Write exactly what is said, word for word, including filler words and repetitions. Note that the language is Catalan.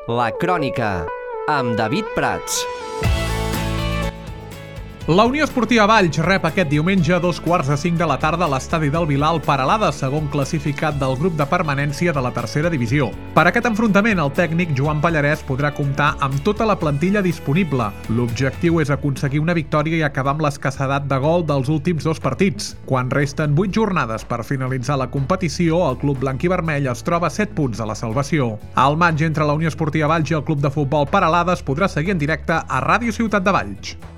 La Crònica, amb David Prats. La Unió Esportiva Valls rep aquest diumenge a dos quarts de cinc de la tarda a l'estadi del Vilal Peralada, segon classificat del grup de permanència de la tercera divisió. Per aquest enfrontament, el tècnic Joan Pallarès podrà comptar amb tota la plantilla disponible. L'objectiu és aconseguir una victòria i acabar amb l'escassedat de gol dels últims dos partits. Quan resten vuit jornades per finalitzar la competició, el club blanc i vermell es troba a set punts a la salvació. El maig entre la Unió Esportiva Valls i el club de futbol Peralada es podrà seguir en directe a Ràdio Ciutat de Valls.